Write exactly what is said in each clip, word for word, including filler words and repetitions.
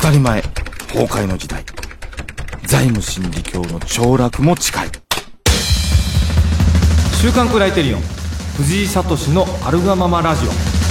たり前崩壊の時代、財務心理教の凋落も近い。 週刊クライテリオン藤井聡のあるがままラジオ。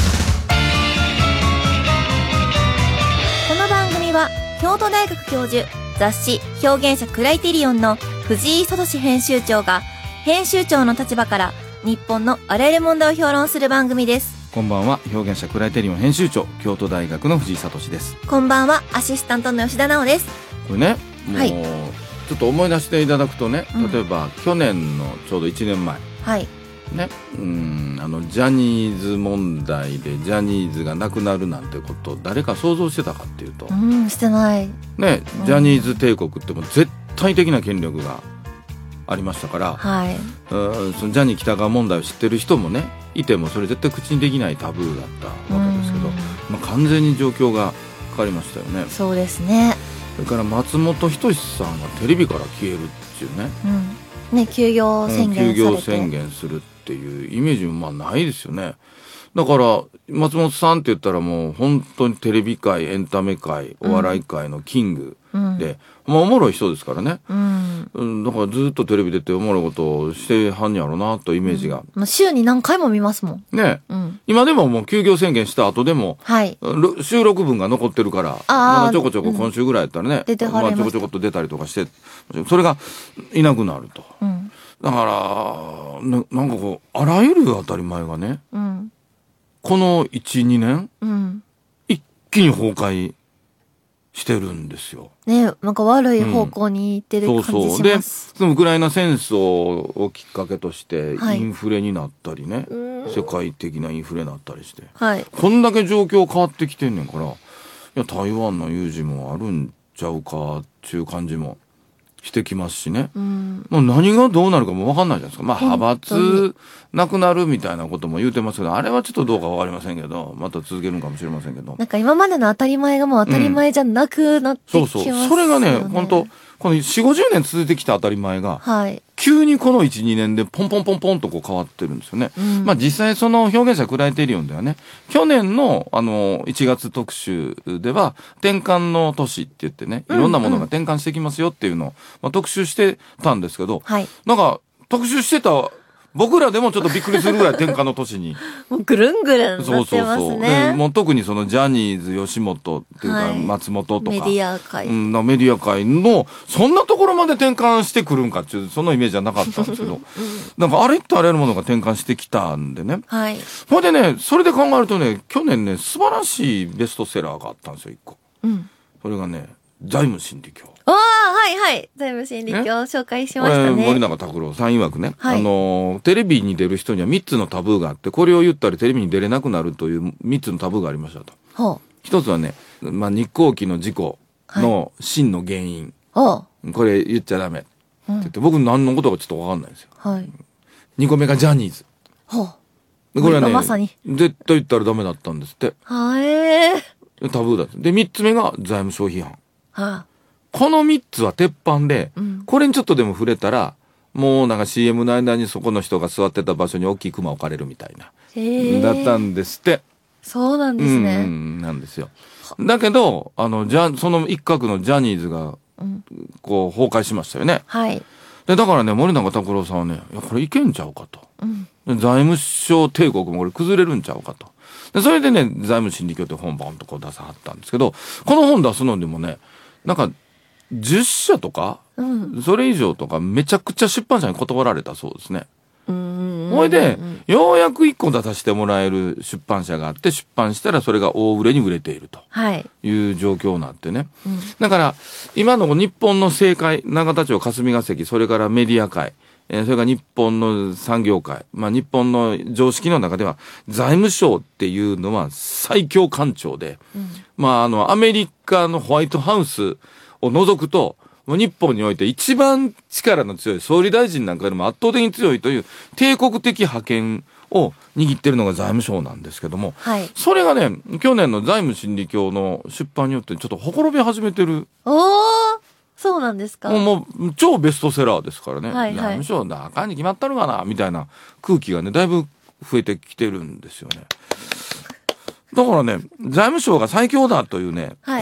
この番組は京都大学教授、雑誌表現者クライテリオンの藤井聡編集長が編集長の立場から日本のあらゆる問題を評論する番組です。 こんばんは、表現者クライテリオン編集長、京都大学の藤井聡です。 こんばんは、アシスタントの吉田直です。 これね、もう、 はい、 ちょっと思い出していただくとね、 うん、 例えば去年のちょうどいちねんまえ、 はいね、うーんあのジャニーズ問題でジャニーズがなくなるなんてこと誰か想像してたかっていうと、 うん、してないね、ジャニーズ帝国ってもう絶対的な権力がありましたから、 はい、 うんそのジャニー喜多川問題を知ってる人もねいてもそれ絶対口にできないタブーだったわけですけど、まあ、完全に状況が変わりましたよね。 そうですね。 それから松本人志さんがテレビから消えるっていうね、 うん、ね休業宣言されて、 休業宣言するっていうイメージもまあないですよね。だから松本さんって言ったらもう本当にテレビ界、エンタメ界、お笑い界のキングで、うん、まあおもろい人ですからね、うんうん、だからずっとテレビ出ておもろいことをしてはんやろうなとイメージが、 うん、週に何回も見ますもんね、 うん、 今でももう休業宣言した後でも、 はい、 収録分が残ってるからまだちょこちょこ今週ぐらいやったらね、うん、まあ、ちょこちょこっと出たりとかしてそれがいなくなると、うん、だから な, なんかこうあらゆる当たり前がね、うん、この いちにねん、うん、一気に崩壊してるんですよ。ね、 なんか悪い方向に行ってる感じします。うん、そうそうで、 そのウクライナ戦争をきっかけとしてインフレになったりね、はい、世界的なインフレになったりして、はい、こんだけ状況変わってきてんねんから、いや台湾の有事もあるんちゃうかっていう感じもしてきますしね、うん、もう何がどうなるかも分かんないじゃないですか。まあ派閥なくなるみたいなことも言うてますけど、あれはちょっとどうか分かりませんけど、また続けるかもしれませんけど、 なんか今までの当たり前がもう当たり前じゃなくなってきますよね、 うん、そうそう、それがね本当このよんじゅうごじゅうねん続いてきた当たり前が、はい、急にこの いちにねんでポンポンポンポンとこう変わってるんですよね、うん、まあ実際その表現者クライテリオンではね、去年のあのいちがつ特集では転換の年って言ってね、いろんなものが転換してきますよっていうのを、まあ、特集してたんですけど、はい、なんか特集してた僕らでもちょっとびっくりするぐらい転換の年にもうぐるんぐるんなってますね。そうそうそう。でもう特にそのジャニーズ吉本っていうか松本とか、はい、 メディア界、 うん、メディア界のそんなところまで転換してくるんかっていうそのイメージはなかったんですけど、うん、なんかあれってあらゆるものが転換してきたんでね。はい。ほいでね、それで考えるとね、去年ね素晴らしいベストセラーがあったんですよ一個。うん。それがね、財務心理教。 ああ、はいはい。財務心理教、ね、紹介しましたね。 森永卓郎さん曰くね、はい、あのテレビに出る人にはみっつのタブーがあって、これを言ったらテレビに出れなくなるというみっつのタブーがありましたと。はあ、一つはね、まあ、日航機の事故の真の原因、はい、これ言っちゃダメって言って、うん、僕何のことかちょっと分かんないんですよ。はい、にこめがジャニーズ。はあ、これはね、まさに絶対言ったらダメだったんですって。はえー、タブーだって。でみっつめが財務省批判。はあ、このみっつは鉄板で、うん、これにちょっとでも触れたらもうなんか シーエム の間にそこの人が座ってた場所に大きいクマ置かれるみたいなだったんですって。 そうなんですね。 うん、なんですよ。だけどあのじゃその一角のジャニーズがこう崩壊しましたよね、はい、でだからね森永卓郎さんはね、いやこれいけんちゃうかと、うん、財務省帝国もこれ崩れるんちゃうかと。でそれでね財務心理教って本バンとこう出さはったんですけど、この本出すのにもねなんかじゅっしゃとか、うん、それ以上とかめちゃくちゃ出版社に断られたそうですね。ほいでようやくいっこ出させてもらえる出版社があって、出版したらそれが大売れに売れているという状況になってね、はい、うん、だから今の日本の政界、永田町霞が関、それからメディア界、えー、それから日本の産業界、まあ、日本の常識の中では財務省っていうのは最強官庁で、うん、まああのアメリカのホワイトハウスを除くと日本において一番力の強い総理大臣なんかでも圧倒的に強いという帝国的覇権を握ってるのが財務省なんですけども、はい、それがね去年の財務心理教の出版によってちょっとほころび始めてる。 おー、そうなんですか。 もう、もう超ベストセラーですからね、はいはい、財務省だあかんに決まったのかなみたいな空気がねだいぶ増えてきてるんですよね。だからね財務省が最強だというね、はい、この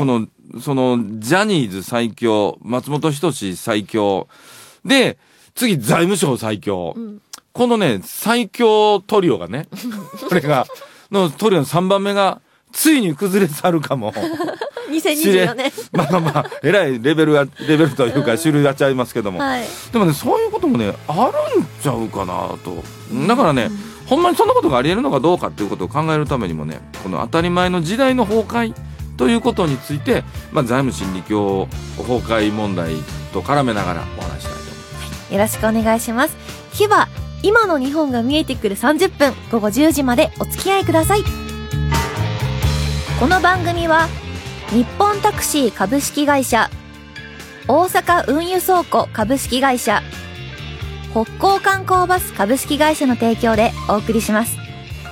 そのジャニーズ最強、松本人志最強で、次財務省最強、うん、このね最強トリオがねこれがのトリオのさんばんめがついに崩れ去るかもにせんにじゅうよねんまあまあまあえらいレベルがレベルというか種類がちゃいますけども、はい、でもねそういうこともねあるんちゃうかなと。だからね、うん、ほんまにそんなことがありえるのかどうかっていうことを考えるためにもね、この当たり前の時代の崩壊ということについて、まあ、財務心理教崩壊問題と絡めながらお話したいと思います。 よろしくお願いします。日は今の日本が見えてくるさんじゅっぷん、ごごじゅうじまでお付き合いください。この番組は日本タクシー株式会社、大阪運輸倉庫株式会社、北港観光バス株式会社の提供でお送りします。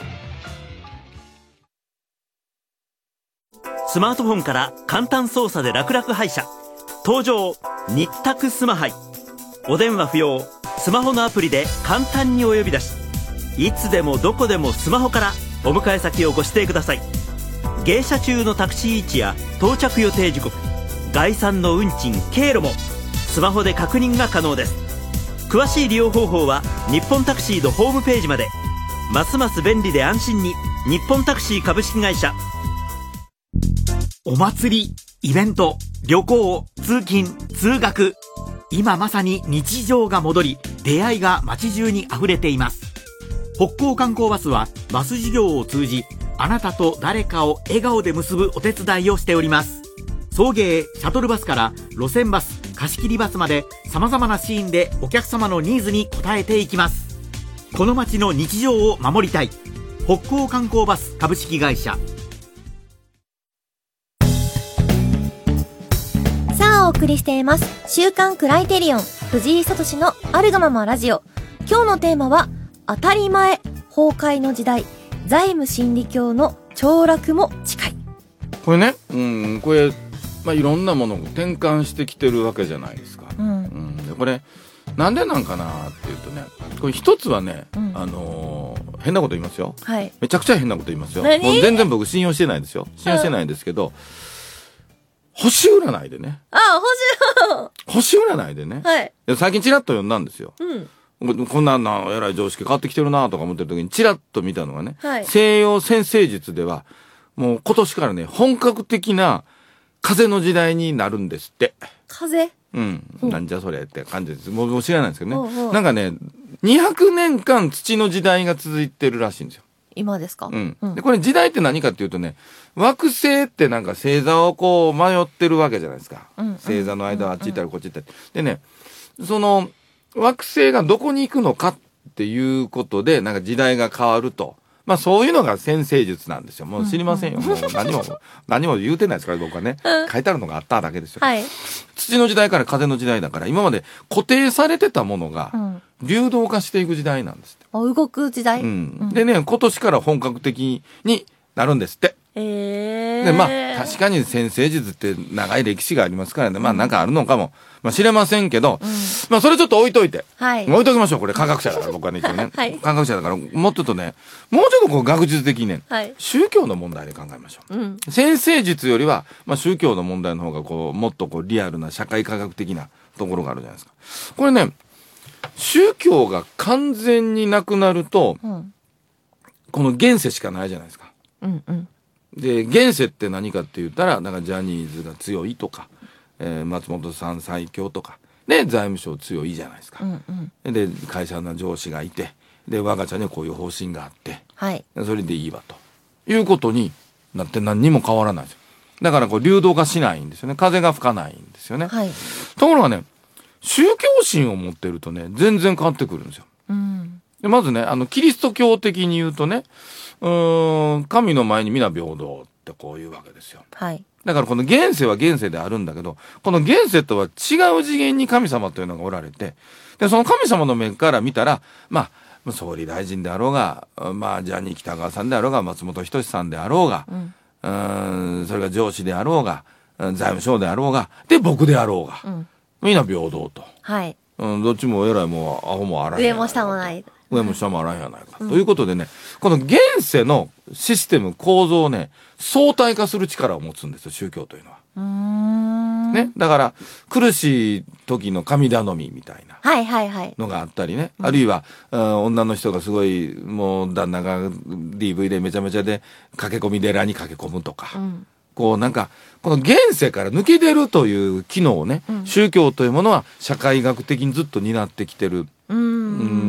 スマートフォンから簡単操作で楽々配車、登場日宅スマハイ。お電話不要、スマホのアプリで簡単にお呼び出し、いつでもどこでもスマホからお迎え先をご指定ください。迎車中のタクシー位置や到着予定時刻、概算の運賃経路もスマホで確認が可能です。詳しい利用方法は日本タクシーのホームページまで。ますます便利で安心に、日本タクシー株式会社。 お祭り、イベント、旅行、通勤、通学、今まさに日常が戻り、出会いが街中に溢れています。北港観光バスはバス事業を通じ、あなたと誰かを笑顔で結ぶお手伝いをしております。送迎、シャトルバスから路線バス、貸し切りバスまで、様々なシーンでお客様のニーズに応えていきます。この街の日常を守りたい、北港観光バス株式会社。 さあお送りしています週刊クライテリオン藤井聡のあるがままラジオ。今日のテーマは当たり前崩壊の時代、財務心理教の凋落も近い。 これね、うん、これ、まあ、いろんなものを転換してきてるわけじゃないですか、うんうん、でこれなんでなんかなっていうとね、これ一つはね、うん、あのー、変なこと言いますよ、はい、めちゃくちゃ変なこと言いますよ。もう全然僕信用してないですよ、信用してないんですけど、星占いでね、 ああ星星占いでね、はい、最近ちらっと読んだんですよ、うん、こんななえらい常識変わってきてるなとか思ってる時にちらっと見たのがね、はい、西洋占星術ではもう今年からね本格的な風の時代になるんですって。 風？ うん、うん、なんじゃそれって感じです。もう知らないんですけどね、うんうん、なんかねにひゃくねんかん土の時代が続いてるらしいんですよ。 今ですか？ うんうん、でこれ時代って何かっていうとね、惑星ってなんか星座をこう迷ってるわけじゃないですか、うん、星座の間はあっち行ったりこっち行ったり、でね、その惑星がどこに行くのかっていうことでなんか時代が変わると、まあそういうのが占星術なんですよ。もう知りませんよ、うん、もう何も何も言うてないですから僕はね、うん、書いてあるのがあっただけですよ、はい、土の時代から風の時代だから、今まで固定されてたものが流動化していく時代なんですって。 あ、動く時代、 うん、でね、今年から本格的になるんですって。 えー、 でまあ確かに占星術って長い歴史がありますからね、まあなんかあるのかも、まあ、知れませんけど、うん、まあそれちょっと置いといて、はい、置いときましょう。これ科学者だから僕はね、一応ね、はい、科学者だからもうちょっとね、もうちょっとこう学術的にね、はい、宗教の問題で考えましょう、うん、占星術よりは、まあ、宗教の問題の方がこうもっとこうリアルな社会科学的なところがあるじゃないですか。これね、宗教が完全になくなると、うん、この現世しかないじゃないですか、うんうん、で現世って何かって言ったらなんかジャニーズが強いとか、えー、松本さん最強とかで財務省強いじゃないですか、うんうん、で会社の上司がいて、で我が社にはこういう方針があって、はい、それでいいわということになって何にも変わらないですよ。だからこう流動化しないんですよね。風が吹かないんですよね、はい、ところがね、宗教心を持ってるとね全然変わってくるんですよ、うん、でまずね、あのキリスト教的に言うとね、うーん、神の前に皆平等ってこういうわけですよ、はい、だからこの現世は現世であるんだけど、この現世とは違う次元に神様というのがおられて、でその神様の目から見たら、まあ総理大臣であろうが、まあジャニー喜多川さんであろうが、松本人志さんであろうが、うん、うーん、それが上司であろうが、財務省であろうが、で僕であろうが、うん、みんな平等と、はい、うん、どっちも偉いもアホもあらへん、 上も下もない、 上も下もあらんやないか、うん、ということでね、この現世のシステム構造をね相対化する力を持つんですよ、宗教というのは。 うーん、 ね、だから苦しい時の神頼みみたいなはいはいはいのがあったりね、あるいは、うん、女の人がすごいもう旦那が ディーブイ でめちゃめちゃで駆け込み寺に駆け込むとか、うん、こうなんかこの現世から抜け出るという機能をね、うん、宗教というものは社会学的にずっと担ってきてる、うん、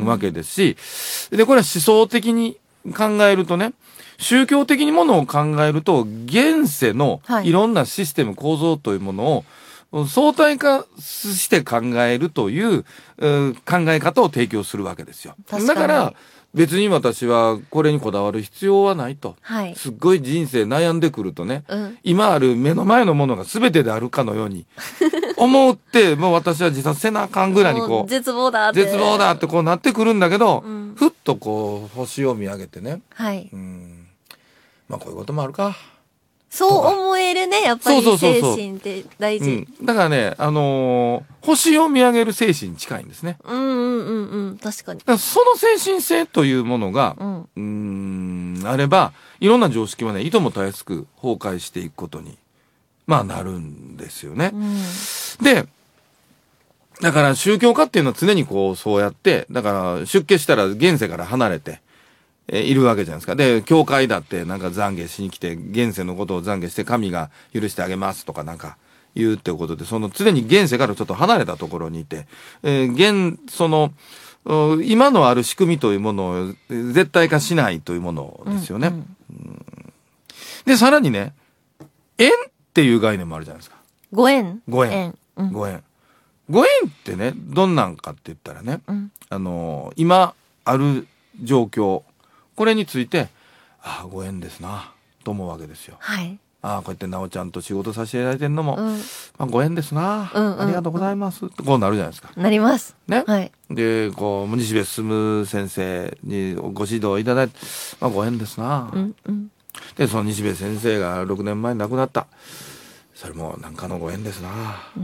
わけですし、でこれは思想的に考えるとね、宗教的にものを考えると現世のいろんなシステム構造というものを相対化して考えるという、う考え方を提供するわけですよ。だから別に私はこれにこだわる必要はないと、はい、すっごい人生悩んでくるとね、うん、今ある目の前のものが全てであるかのように思ってもう私は自殺せなあかんぐらいにこう絶望だって絶望だってこうなってくるんだけど、うん、ふっとこう星を見上げてね、はい、うんまあこういうこともあるか、 そう思えるね、やっぱり精神って大事。 うん、だからね、あのー、星を見上げる精神に近いんですね。 うんうんうんうん、確かに。 だからその精神性というものが、うん、うーんあれば、いろんな常識はね、いともたやすく崩壊していくことに、まあなるんですよね。うん、で、だから宗教家っていうのは常にこう、そうやって、だから出家したら現世から離れて、えー、いるわけじゃないですか。で、教会だってなんか懺悔しに来て、現世のことを懺悔して神が許してあげますとかなんか言うってことで、その常に現世からちょっと離れたところにいて、えー、現、その、今のある仕組みというものを絶対化しないというものですよね。うんうんうん、で、さらにね、縁っていう概念もあるじゃないですか。 ご縁ご縁。うん、ご縁。ご縁ってね、どんなんかって言ったらね、うん、あのー、今ある状況、これについて、ああ、ご縁ですな、と思うわけですよ。はい。ああ、こうやってなおちゃんと仕事させていただいてるのも、うん、まあ、ご縁ですな、うんうん、ありがとうございます、ってこうなるじゃないですか。 なります。 ね。はい。で、こう、西部進先生にご指導いただいて、まあ、ご縁ですな、うんうん。で、その西部先生がろくねんまえに亡くなった。それもなんかのご縁ですな、うん、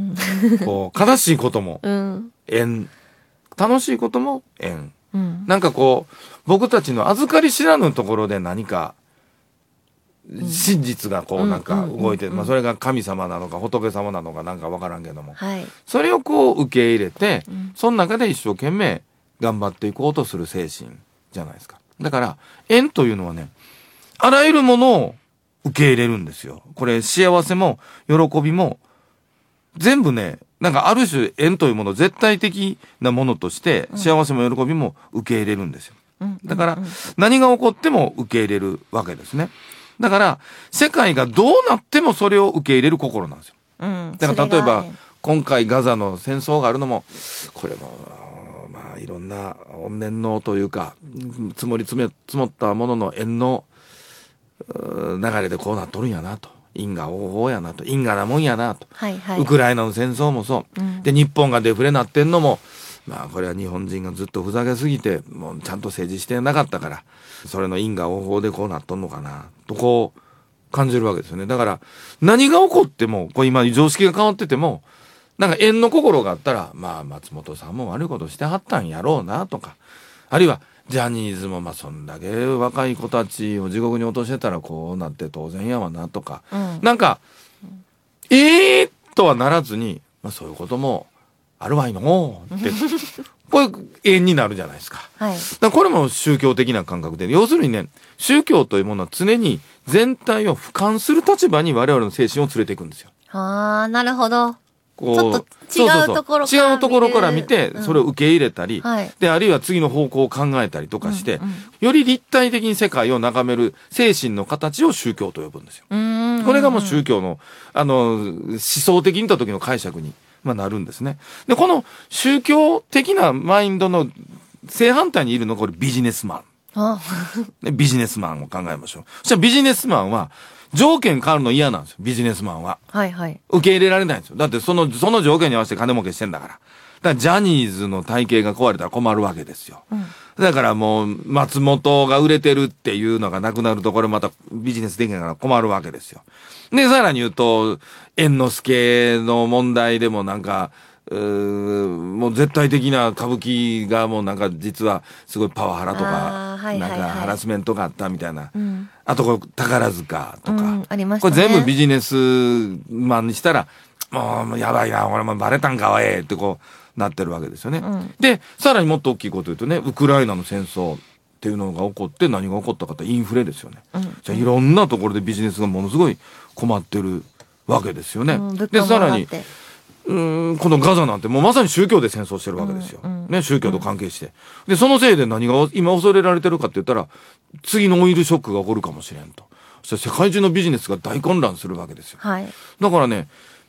こう、悲しいことも、縁、うん、楽しいことも縁。うん、なんかこう僕たちの預かり知らぬところで何か真実がこうなんか動いて、まあ、それが神様なのか仏様なのかなんか分からんけども、はい、それをこう受け入れて、うん、その中で一生懸命頑張っていこうとする精神じゃないですか。だから縁というのはね、あらゆるものを受け入れるんですよ。これ幸せも喜びも全部ね、なんかある種縁というもの絶対的なものとして幸せも喜びも受け入れるんですよ。だから何が起こっても受け入れるわけですね。だから世界がどうなってもそれを受け入れる心なんですよ。だから例えば今回ガザの戦争があるのもこれもまあいろんな怨念のというか積もり積もったものの縁の流れでこうなっとるんやなと。因果応報やなと、因果なもんやなと、はいはい、ウクライナの戦争もそう、うん、で日本がデフレなってんのもまあこれは日本人がずっとふざけすぎてもうちゃんと政治してなかったからそれの因果応報でこうなっとんのかなとこう感じるわけですよね。だから何が起こってもこう今常識が変わっててもなんか縁の心があったらまあ松本さんも悪いことしてはったんやろうなとか、あるいはジャニーズもまあそんだけ若い子たちを地獄に落としてたらこうなって当然やわなとか、うん、なんか、うん、えーとはならずに、まあ、そういうこともあるわいのってこれ縁になるじゃないですか。はい、だからこれも宗教的な感覚で、要するにね、宗教というものは常に全体を俯瞰する立場に我々の精神を連れていくんですよ。 ああ、なるほど。 こうちょっと違うところから違うところから見てそれを受け入れたり、うんはい、であるいは次の方向を考えたりとかして、うんうん、より立体的に世界を眺める精神の形を宗教と呼ぶんですよ。うんうん、これがもう宗教のあの思想的に見た時の解釈に、まあ、なるんですね。でこの宗教的なマインドの正反対にいるのがこれビジネスマンビジネスマンを考えましょう。そしたらビジネスマンは条件変わるの嫌なんですよ、ビジネスマンは。はいはい。受け入れられないんですよ。だってその、その条件に合わせて金儲けしてんだから。だからジャニーズの体系が壊れたら困るわけですよ。うん、だからもう、松本が売れてるっていうのがなくなると、これまたビジネスできないから困るわけですよ。で、さらに言うと、猿之助の問題でもなんか、 うーもう絶対的な歌舞伎がもうなんか実はすごいパワハラとか、はいはいはい、なんかハラスメントがあったみたいな、うん、あとこれ宝塚とか、うん、ありましたね、これ全部ビジネスマンにしたらもうやばいな、俺もバレたんかわえってこうなってるわけですよね、うん、でさらにもっと大きいこと言うとね、ウクライナの戦争っていうのが起こって、何が起こったかってインフレですよね、うん、じゃあいろんなところでビジネスがものすごい困ってるわけですよね、うん、でさらにうーんこのガザなんてもうまさに宗教で戦争してるわけですよ、うんうん、ね、宗教と関係して、でそのせいで何が今恐れられてるかって言ったら、次のオイルショックが起こるかもしれんと、そして世界中のビジネスが大混乱するわけですよ、はい、だからね、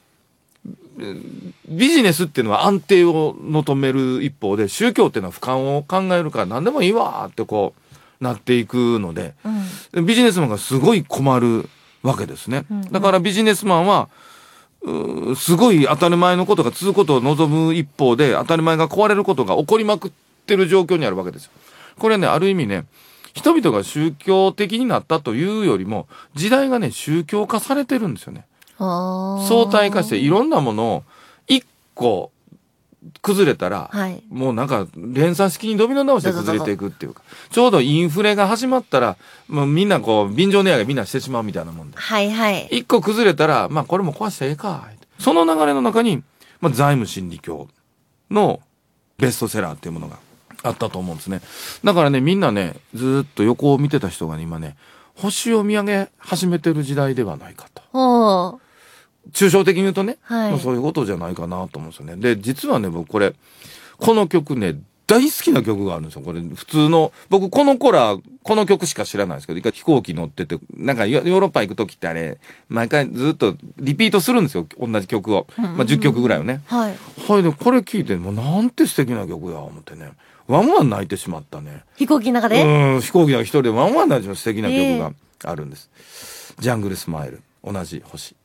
ビジネスっていうのは安定を求める一方で、宗教っていうのは俯瞰を考えるから何でもいいわってこうなっていくので、うん、ビジネスマンがすごい困るわけですね、うんうん、だからビジネスマンはうすごい当たり前のことが続くことを望む一方で、当たり前が壊れることが起こりまくってる状況にあるわけですよ。これね、ある意味ね、人々が宗教的になったというよりも、時代がね宗教化されてるんですよね。相対化していろんなものを一個崩れたら、はい、もうなんか連鎖式にドミノ倒して崩れていくっていうか、ちょうどインフレが始まったらもうみんなこう便乗値上げみんなしてしまうみたいなもんで、はいはい、一個崩れたらまあこれも壊したらええか、その流れの中に、まあ、財務心理教のベストセラーっていうものがあったと思うんですね。だからね、みんなねずっと横を見てた人が、ね、今ね星を見上げ始めてる時代ではないかと。おー、抽象的に言うとね、はい、そういうことじゃないかなと思うんですよね。で、実はね、僕これ、この曲ね、大好きな曲があるんですよ。これ、普通の、僕この頃は、この曲しか知らないんですけど、一回飛行機乗ってて、なんかヨーロッパ行くときってあれ、毎回ずっとリピートするんですよ。同じ曲を。まあ、じゅっきょくぐらいをね。はい。はい、で、これ聴いて、もうなんて素敵な曲や、思ってね。ワンワン泣いてしまったね。 飛行機の中で？ うん、飛行機の中一人でワンワン泣いてしまう素敵な曲があるんです。えー、ジャングルスマイル、同じ星。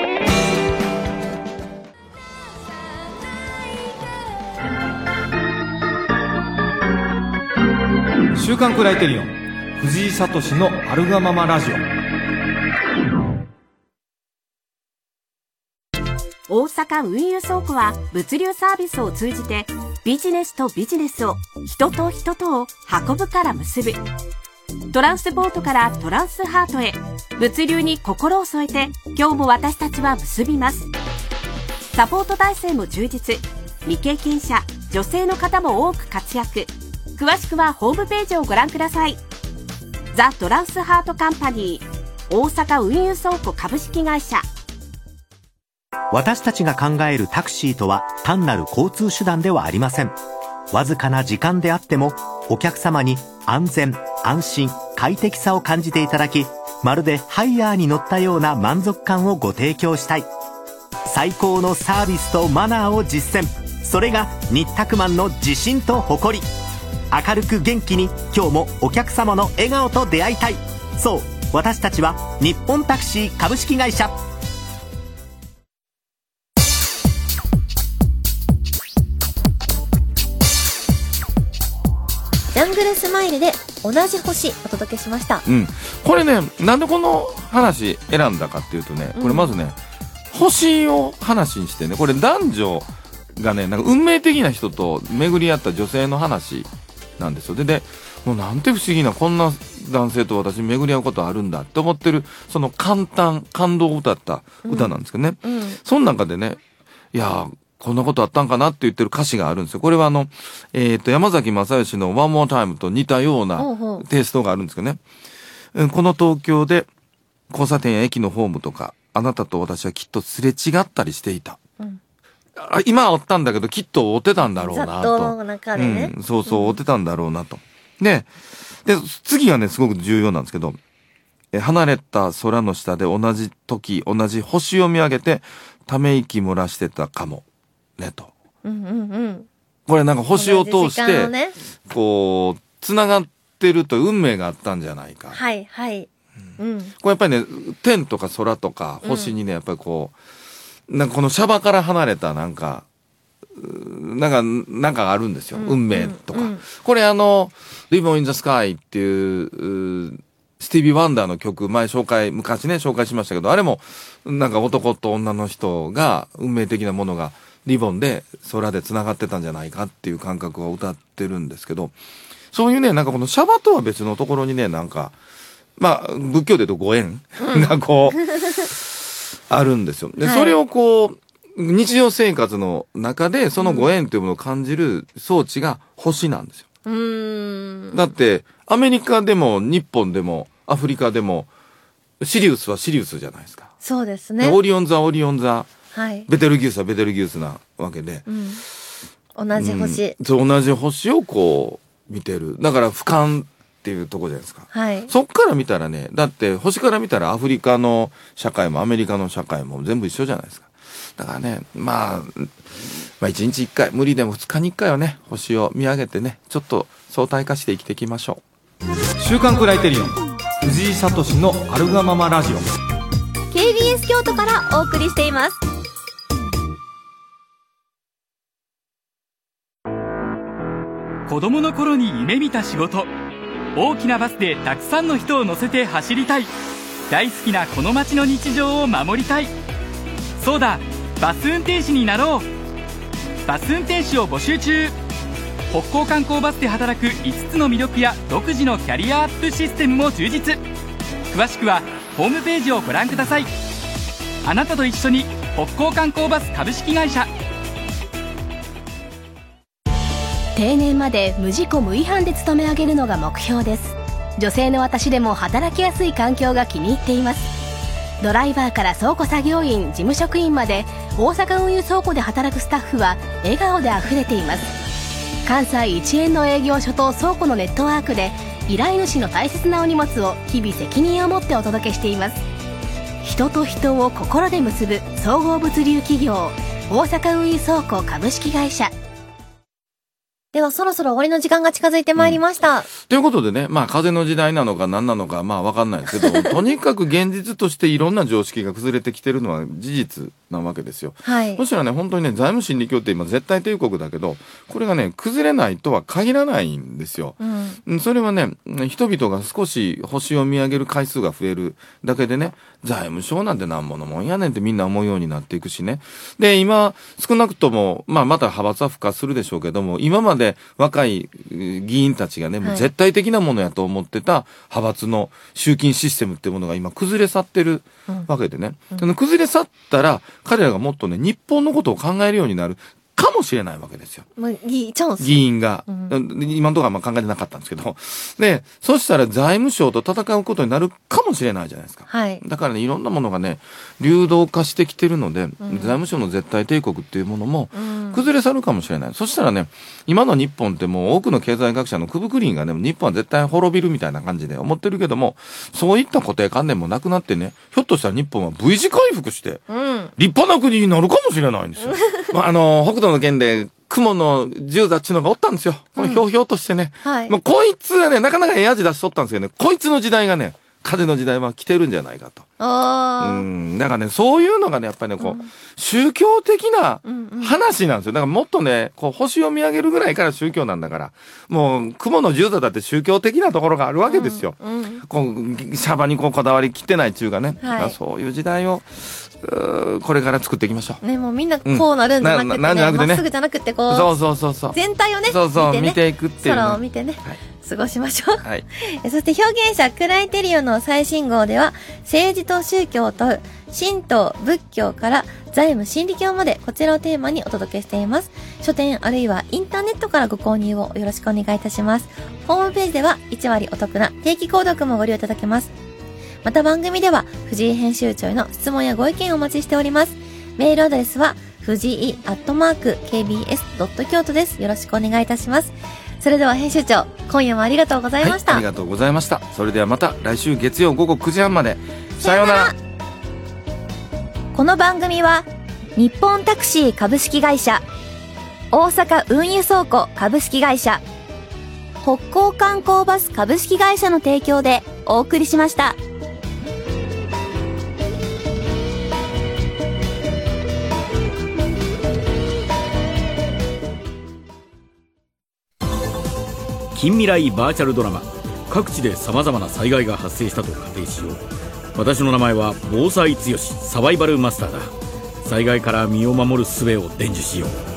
週刊クライテリオン藤井聡のあるがままラジオ。大阪運輸倉庫は物流サービスを通じてビジネスとビジネスを、人と人とを運ぶから結ぶ。トランスポートからトランスハートへ、物流に心を添えて今日も私たちは結びます。サポート体制も充実、未経験者、女性の方も多く活躍。詳しくはホームページをご覧ください。ザ・トランスハートカンパニー、大阪運輸倉庫株式会社。 私たちが考えるタクシーとは単なる交通手段ではありません。わずかな時間であってもお客様に安全、安心、快適さを感じていただき、まるでハイヤーに乗ったような満足感をご提供したい。最高のサービスとマナーを実践。それが日卓マンの自信と誇り。明るく元気に今日もお客様の笑顔と出会いたい。そう、私たちは日本タクシー株式会社。 ジャングルスマイルで同じ星お届けしました、 うん、これね、なんでこの話選んだかっていうとね、これまずね、うん、星を話にしてね、これ男女がね、なんか運命的な人と巡り合った女性の話なんですよ。で、でもうなんて不思議な、こんな男性と私巡り合うことあるんだって思ってる、その簡単感動を歌った歌なんですけどね、うんうん、その中でね、いやこんなことあったんかなって言ってる歌詞があるんですよ。これはあの、えっと、山崎正義の One More Time と似たようなテイストがあるんですけどね。うん、この東京で交差点や駅のホームとか、あなたと私はきっとすれ違ったりしていた。うん、あ今会ったんだけどきっと会ってたんだろうなと。 ざっとの中でね。 うん、そうそう、会ってたんだろうなと。で、で、次がね、すごく重要なんですけど、え離れた空の下で同じ時、同じ星を見上げて、ため息漏らしてたかも。ねと、うんうんうん、これなんか星を通して、ね、こうつながってると運命があったんじゃないか。 はいはい、 うんうん、これやっぱりね、天とか空とか星にね、やっぱりこうなんかこのシャバから離れたなんかなんかなんかあるんですよ、うん、運命とか、うんうん、これあのLive on in the Skyっていうスティービー・ワンダーの曲、前紹介昔ね紹介しましたけど、あれもなんか男と女の人が運命的なものがリボンで空でつながってたんじゃないかっていう感覚を歌ってるんですけど、そういうね、なんかこのシャバとは別のところにね、なんか、まあ、仏教で言うとご縁がこう、うん、あるんですよ。で、はい、それをこう、日常生活の中でそのご縁というものを感じる装置が星なんですよ。うーん。だって、アメリカでも日本でもアフリカでも、シリウスはシリウスじゃないですか。 そうですね。 オリオン座はオリオン座。 はい。 ベテルギウスはベテルギウスなわけで。 うん、同じ星、 うん。そう、同じ星をこう、見てる。だから俯瞰っていうとこじゃないですか。 はい。 そっから見たらね、だって星から見たらアフリカの社会もアメリカの社会も全部一緒じゃないですか。だからね、まあ、まあ一日一回、無理でも二日に一回はね、星を見上げてね、ちょっと相対化して生きていきましょう。週刊クライテリオン、藤井聡のあるがままラジオ。 ケービーエス 京都からお送りしています。 子供の頃に夢見た仕事、大きなバスでたくさんの人を乗せて走りたい。大好きなこの街の日常を守りたい。そうだ、バス運転士になろう。バス運転士を募集中。北港観光バスで働くいつつの魅力や独自のキャリアアップシステムも充実。詳しくはホームページをご覧ください。あなたと一緒に北港観光バス株式会社。 定年まで無事故無違反で勤め上げるのが目標です。女性の私でも働きやすい環境が気に入っています。ドライバーから倉庫作業員、事務職員まで大阪運輸倉庫で働くスタッフは笑顔であふれています。関西一円の営業所と倉庫のネットワークで依頼主の大切なお荷物を日々責任を持ってお届けしています。人と人を心で結ぶ総合物流企業、大阪運輸倉庫株式会社。 ではそろそろ終わりの時間が近づいてまいりました。 うん、ということでね、まあ風の時代なのか何なのかまあわかんないですけど、とにかく現実としていろんな常識が崩れてきてるのは事実なわけですよ。 はい。 そしたらね、本当にね、財務心理教って今絶対帝国だけど、これがね、崩れないとは限らないんですよ。うん。それはね、人々が少し星を見上げる回数が増えるだけでね、財務省なんてなんぼのもんやねんってみんな思うようになっていくしね。で、今、少なくとも、まあまた派閥は復活するでしょうけども、今まで若い議員たちがね、もう絶対的なものやと思ってた派閥の集金システムっていうものが今崩れ去ってるわけでね。うんうん、崩れ去ったら、彼らがもっとね、日本のことを考えるようになるかもしれないわけですよ。 まあ、議員が、うん、今のところはまあ考えてなかったんですけど。で、そしたら財務省と戦うことになるかもしれないじゃないですか。 はい。 だからね、いろんなものがね、流動化してきてるので、うん、財務省の絶対帝国っていうものも崩れ去るかもしれない。うん、そしたらね、今の日本ってもう多くの経済学者のクブクリンがね、日本は絶対滅びるみたいな感じで思ってるけども、そういった固定観念もなくなってね、ひょっとしたら日本は V 字回復して、うん、立派な国になるかもしれないんですよ。まあ、あの、北斗の拳で、雲の十座っていうのがおったんですよ。このひょうひょうとしてね。 うん、はい。 もうこいつはね、なかなかええ味出しとったんですけどね、こいつの時代がね、風の時代は来てるんじゃないかと。 ああ。 うん。だからね、そういうのがね、やっぱりね、こう、うん、宗教的な話なんですよ。だからもっとね、こう、星を見上げるぐらいから宗教なんだから、もう、雲の十座だって宗教的なところがあるわけですよ。うんうん、こう、シャバにこう、こだわりきってない中がね。はい、そういう時代を、これから作っていきましょう。 ね、もうみんなこうなるんじゃなくてね、ま、 ね、 っすぐじゃなくてこう、 そうそうそうそう。 全体をね、 そうそう、 見てね、 見ていくっていう。 空を見てね、はい、過ごしましょう。 はい。 そして表現者クライテリオの最新号では、政治と宗教を問う、神道、仏教から財務心理教までこちらをテーマにお届けしています。書店あるいはインターネットからご購入をよろしくお願いいたします。ホームページではいち割お得な定期購読もご利用いただけます。また番組では藤井編集長への質問やご意見をお待ちしております。メールアドレスは藤井アットマーク ケービーエスドット京都です。よろしくお願いいたします。それでは編集長、今夜もありがとうございました。 はい、ありがとうございました。それではまた来週月曜午後くじはんまで。さようなら。 この番組は日本タクシー株式会社、大阪運輸倉庫株式会社、北港観光バス株式会社の提供でお送りしました。 近未来バーチャルドラマ、各地で様々な災害が発生したと仮定しよう。私の名前は防災強しサバイバルマスターだ。 災害から身を守る術を伝授しよう。